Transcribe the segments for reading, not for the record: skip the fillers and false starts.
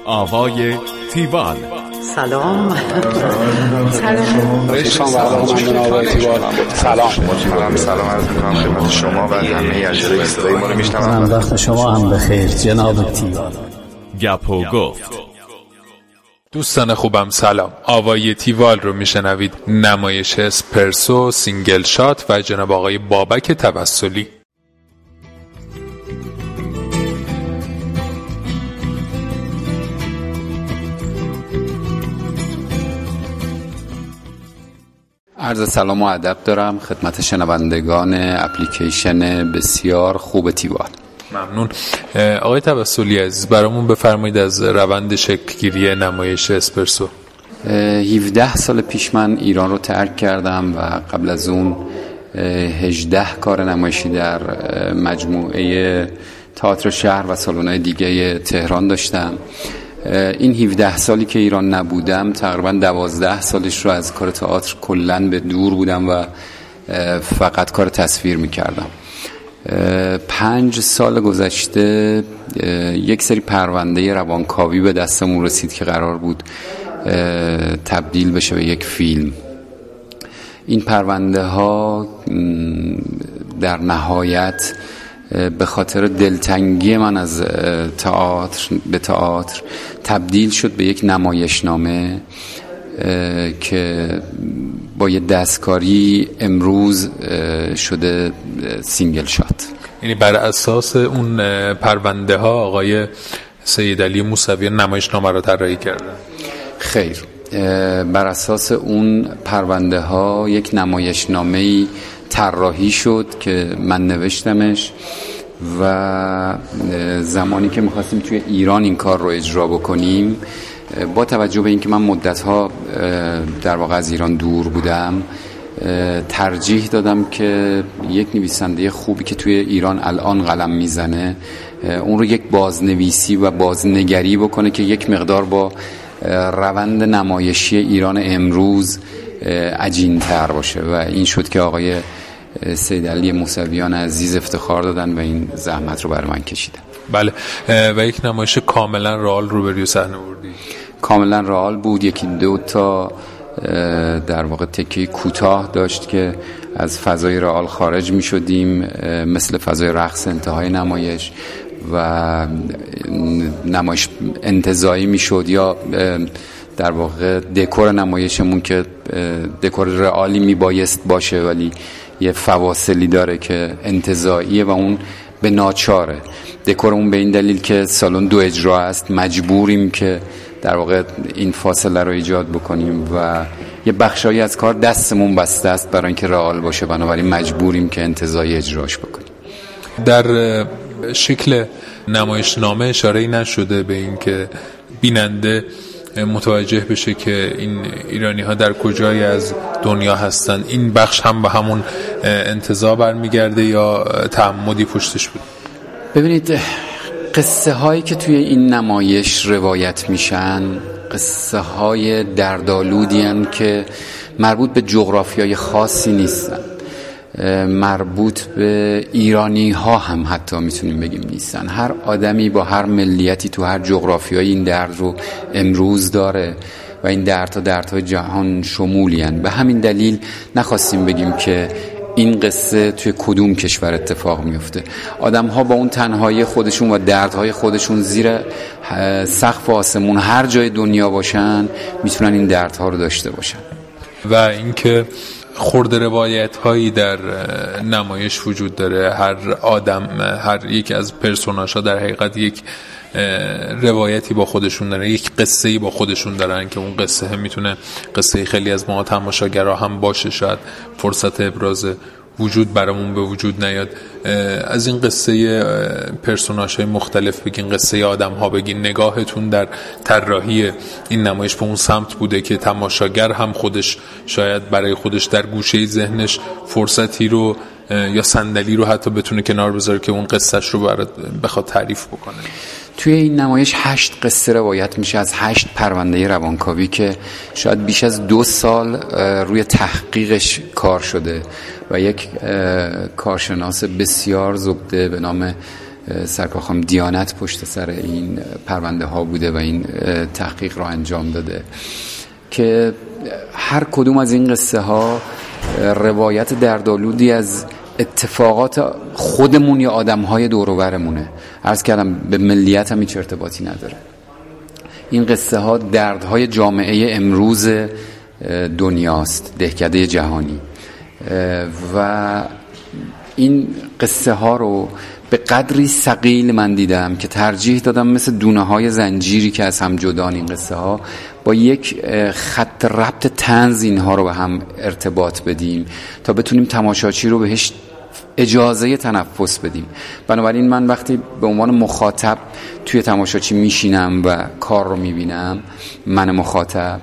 آوای تیوال. سلام. سلام عرض می‌کنم خدمت شما و همه اجرای صدای ما رو میشنوم. وقت شما هم بخیر جناب تیوال. گپ و گفت. دوستان خوبم سلام. آوای تیوال رو میشنوید. نمایش اسپرسو، سینگل شات و جناب آقای بابک توسلی. عرض سلام و ادب دارم خدمت شنوندگان اپلیکیشن بسیار خوب تیوال. ممنون. آقای توسلی عزیز برامون بفرمایید از روند شکلگیری نمایش اسپرسو. 17 سال پیش من ایران رو ترک کردم و قبل از اون 18 کار نمایشی در مجموعه تئاتر شهر و سالن‌های دیگه تهران داشتم. این 17 سالی که ایران نبودم تقریبا 12 سالش رو از کار تئاتر کلاً به دور بودم و فقط کار تصویر می‌کردم. 5 سال گذشته یک سری پرونده روانکاوی به دستمون رسید که قرار بود تبدیل بشه به یک فیلم. این پرونده ها در نهایت به خاطر دلتنگی من از تئاتر تبدیل شد به یک نمایشنامه که با یه دستکاری امروز شده سینگل شات. یعنی بر اساس اون پرونده ها آقای سیدعلی موسوی نمایشنامه رو طراحی کردن؟ خیر، بر اساس اون پرونده ها یک نمایشنامه‌ای طراحی شد که من نوشتمش و زمانی که می‌خواستیم توی ایران این کار رو اجرا بکنیم، با توجه به اینکه من مدت‌ها در واقع از ایران دور بودم، ترجیح دادم که یک نویسنده خوبی که توی ایران الان قلم میزنه اون رو یک بازنویسی و بازنگری بکنه که یک مقدار با روند نمایشی ایران امروز عجین‌تر باشه و این شد که آقای سیدعلی موسویان عزیز افتخار دادن و این زحمت رو برای من کشیدن. بله. و یک نمایش کاملا رئال رو روی صحنه بردی؟ کاملا رئال بود. یکی دو تا در واقع تکه کوتاه داشت که از فضای رئال خارج می شدیم، مثل فضای رقص انتهای نمایش و نمایش انتزاعی می شد، یا در واقع دکور نمایشمون که دکور رئالی می بایست باشه ولی یه فواصلی داره که انتزاعیه و اون به ناچاره. دکورمون به این دلیل که سالن 2 اجرا است مجبوریم که در واقع این فاصله رو ایجاد بکنیم و یه بخشایی از کار دستمون بسته است برای اینکه رئال باشه، بنابراین مجبوریم که انتزاعی اجراش بکنیم. در شکل نمایشنامه اشاره‌ای نشده به این که بیننده متوجه بشه که این ایرانی ها در کجایی از دنیا هستن؟ این بخش هم به همون انتزاع برمیگرده یا تعمدی پشتش بود؟ ببینید، قصه هایی که توی این نمایش روایت میشن قصه های دردآلودی هستند که مربوط به جغرافیای خاصی نیستن، مربوط به ایرانی ها هم حتی میتونیم بگیم نیستن. هر آدمی با هر ملیتی تو هر جغرافیایی این درد رو امروز داره و این دردهای جهان شمولی هستند. به همین دلیل نخواستیم بگیم که این قصه توی کدوم کشور اتفاق میفته. آدم ها با اون تنهایی خودشون و دردهای خودشون زیر سقف آسمون هر جای دنیا باشن میتونن این دردها رو داشته باشن. و اینکه خرده روایت هایی در نمایش وجود داره، هر آدم، هر یک از پرسوناژ ها در حقیقت یک روایتی با خودشون داره، یک قصه‌ای با خودشون دارن که اون قصه هم میتونه قصه خیلی از ما تماشاگرها هم باشه. شاید فرصت ابراز وجود برامون به وجود نیاد. از این قصه پرسوناژهای مختلف بگین، قصه آدم ها بگین، نگاهتون در طراحی این نمایش به اون سمت بوده که تماشاگر هم خودش شاید برای خودش در گوشه ذهنش فرصتی رو یا صندلی رو حتی بتونه کنار بذاره که اون قصهش رو بخواد تعریف بکنه؟ توی این نمایش 8 قصه روایت میشه از 8 پرونده روانکاوی که شاید بیش از 2 سال روی تحقیقش کار شده و یک کارشناس بسیار زبده به نام سرکار خانم دیانت پشت سر این پرونده ها بوده و این تحقیق را انجام داده که هر کدوم از این قصه ها روایت دردآلودی از اتفاقات خودمون یا آدم‌های دور و برمونه. عرض کردم به ملیت هم هیچ ارتباطی نداره. این قصه ها دردهای جامعه امروز دنیاست، دهکده جهانی، و این قصه ها رو به قدری ثقیل من دیدم که ترجیح دادم مثل دونه های زنجیری که از هم جدان این قصه ها با یک خط ربط طنز اینها رو به هم ارتباط بدیم تا بتونیم تماشاچی رو بهش اجازه تنفس بدیم. بنابراین من وقتی به عنوان مخاطب توی تماشاچی میشینم و کار رو میبینم، من مخاطب،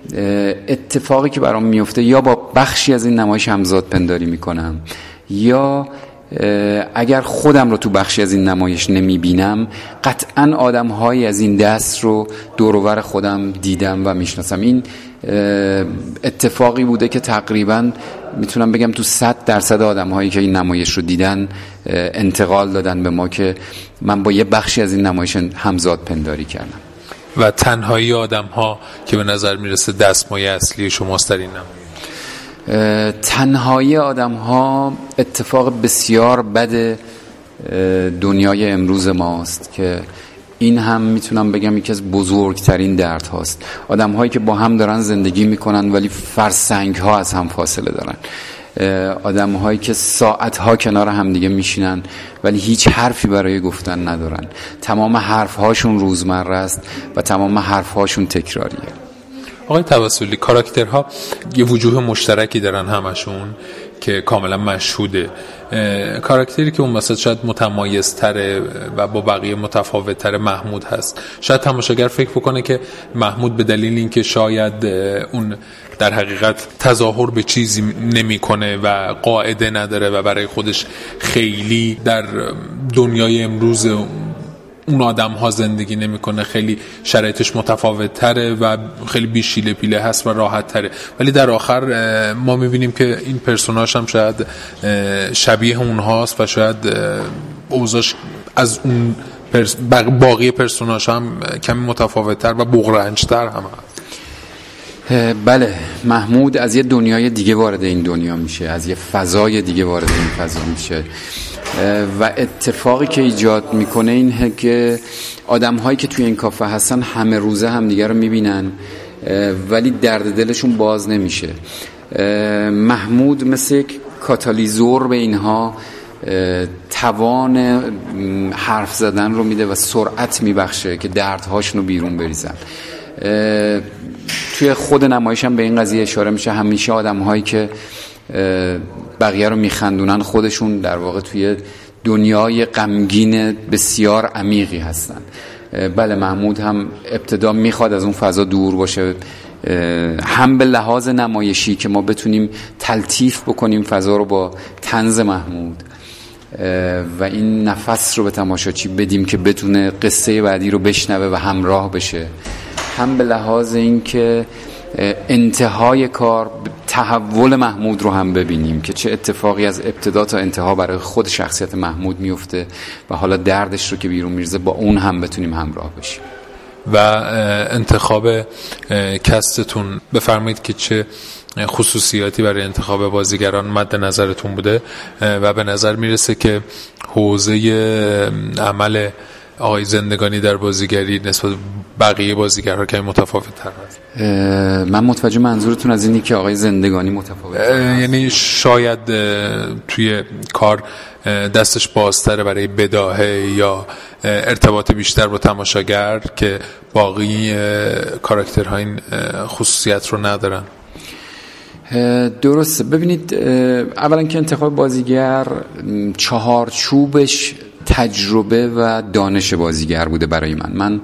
اتفاقی که برام میفته یا با بخشی از این نمایش همزاد پنداری میکنم یا اگر خودم رو تو بخشی از این نمایش نمیبینم قطعاً آدم‌هایی از این دست رو دور و بر خودم دیدم و میشناسم. این اتفاقی بوده که تقریباً میتونم بگم تو 100% آدم‌هایی که این نمایش رو دیدن انتقال دادن به ما که من با یه بخشی از این نمایش همزاد پنداری کردم. و تنهایی آدم‌ها که به نظر میرسه دستمایه اصلی شماست در این نمایش. تنهایی آدم‌ها اتفاق بسیار بد دنیای امروز ماست که این هم میتونم بگم یکی از بزرگترین درد هاست. آدم‌هایی که با هم دارن زندگی میکنن ولی فرسنگ‌ها از هم فاصله دارن. آدم‌هایی که ساعت‌ها کنار هم دیگه میشینن ولی هیچ حرفی برای گفتن ندارن. تمام حرف‌هاشون روزمره است و تمام حرف‌هاشون تکراریه. آقای توسلی، کاراکترها یه وجوه مشترکی دارن همشون که کاملا مشهوده. کاراکتری که اون مثلا شاید متمایزتره و با بقیه متفاوتتر محمود هست. شاید تماشاگر فکر بکنه که محمود به دلیل اینکه شاید اون در حقیقت تظاهر به چیزی نمیکنه و قاعده نداره و برای خودش خیلی در دنیای امروز اون آدم ها زندگی نمیکنه، خیلی شرایطش متفاوت تره و خیلی بیشیله پیله هست و راحت تره، ولی در آخر ما میبینیم که این پرسوناژ هم شاید شبیه اونهاست و شاید اوضاعش از اون باقی پرسوناژ هم کمی متفاوت تر و بغرنج تر هم هست. بله، محمود از یه دنیای دیگه وارد این دنیا میشه، از یه فضای دیگه وارد این فضا میشه و اتفاقی که ایجاد میکنه اینه که آدم‌هایی که توی این کافه هستن همه روزه هم دیگه رو میبینن ولی درد دلشون باز نمیشه. محمود مثل یک کاتالیزور به اینها توان حرف زدن رو میده و سرعت میبخشه که دردهاشون رو بیرون بریزن. توی خود نمایش هم به این قضیه اشاره میشه. همیشه آدم‌هایی که بقیه رو میخندونن خودشون در واقع توی دنیای غمگین بسیار عمیقی هستن. بله، محمود هم ابتدا میخواد از اون فضا دور باشه، هم به لحاظ نمایشی که ما بتونیم تلطیف بکنیم فضا رو با طنز محمود و این نفس رو به تماشاچی بدیم که بتونه قصه بعدی رو بشنوه و همراه بشه، هم به لحاظ این که انتهای کار تحول محمود رو هم ببینیم که چه اتفاقی از ابتدا تا انتها برای خود شخصیت محمود میفته و حالا دردش رو که بیرون میرزه با اون هم بتونیم همراه بشیم. و انتخاب کستتون بفرمایید که چه خصوصیاتی برای انتخاب بازیگران مد نظرتون بوده و به نظر میرسه که حوزه عمل آقای زندگانی در بازیگری نسبت بقیه بازیگرها که متفاوت تر هست. من متوجه منظورتون از اینی که آقای زندگانی متفاوت یعنی شاید توی کار دستش بازتره برای بداهه یا ارتباط بیشتر با تماشاگر که باقی کاراکترها این خصوصیت رو ندارن. درسته. ببینید، اولا که انتخاب بازیگر چهارچوبش تجربه و دانش بازیگر بوده برای من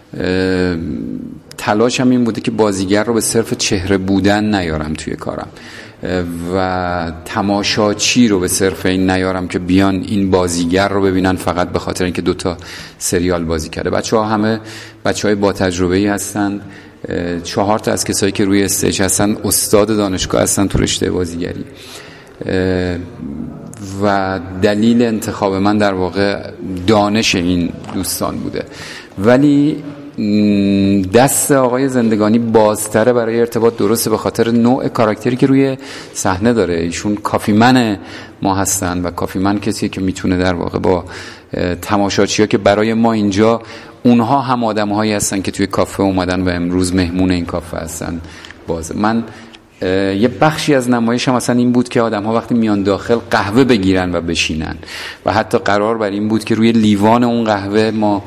تلاشم این بوده که بازیگر رو به صرف چهره بودن نیارم توی کارم و تماشاچی رو به صرف این نیارم که بیان این بازیگر رو ببینن فقط به خاطر اینکه 2 سریال بازی کرده. بچه‌ها همه بچه‌های با تجربه‌ای هستن. 4 از کسایی که روی استیج هستن استاد دانشگاه هستن تو رشته بازیگری و دلیل انتخاب من در واقع دانش این دوستان بوده. ولی دست آقای زندگانی بازتره برای ارتباط، درسته به خاطر نوع کاراکتری که روی صحنه داره. ایشون کافیمن ما هستن و کافیمن کسیه که میتونه در واقع با تماشاچی‌ها که برای ما اینجا اونها هم آدم‌هایی هستن که توی کافه اومدن و امروز مهمون این کافه هستن بازه. من یه بخشی از نمایشم مثلا این بود که آدم‌ها وقتی میان داخل قهوه بگیرن و بشینن و حتی قرار بر این بود که روی لیوان اون قهوه ما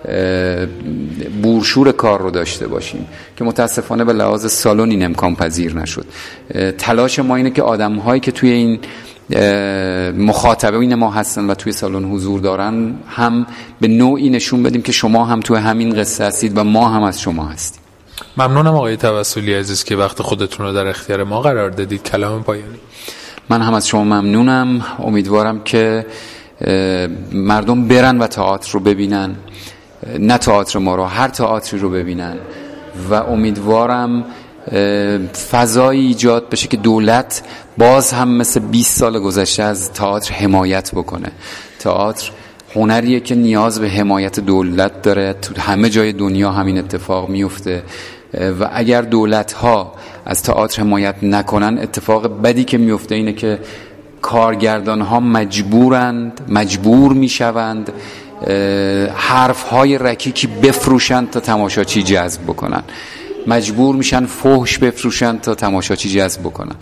بورشور کار رو داشته باشیم که متاسفانه به لحاظ سالن این امکان پذیر نشد. تلاش ما اینه که آدم‌هایی که توی این مخاطبین ما هستن و توی سالن حضور دارن هم به نوعی نشون بدیم که شما هم توی همین قصه هستید و ما هم از شما هستیم. ممنونم آقای توسلی عزیز که وقت خودتون رو در اختیار ما قرار دادید. کلام پایانی. من هم از شما ممنونم. امیدوارم که مردم برن و تئاتر رو ببینن، نه تئاتر ما رو، هر تئاتری رو ببینن و امیدوارم فضایی ایجاد بشه که دولت باز هم مثل 20 سال گذشته از تئاتر حمایت بکنه. تئاتر هنریه که نیاز به حمایت دولت داره. تو همه جای دنیا همین اتفاق میفته و اگر دولت‌ها از تئاتر حمایت نکنن، اتفاق بدی که میفته اینه که کارگردان‌ها مجبور میشوند حرف‌های رکیکی بفروشند تا تماشاچی جذب بکنن، مجبور میشن فحش بفروشن تا تماشاچی جذب بکنن.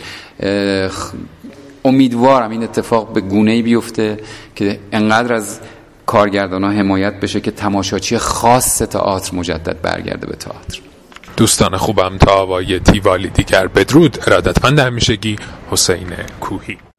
امیدوارم این اتفاق به گونه‌ای بیفته که انقدر از کارگردان‌ها حمایت بشه که تماشاچی خاص تئاتر مجدد برگرده به تئاتر. دوستان خوبم، تا آوای تیوالی دیگر بدرود. ارادتمند همیشگی حسین کوهی.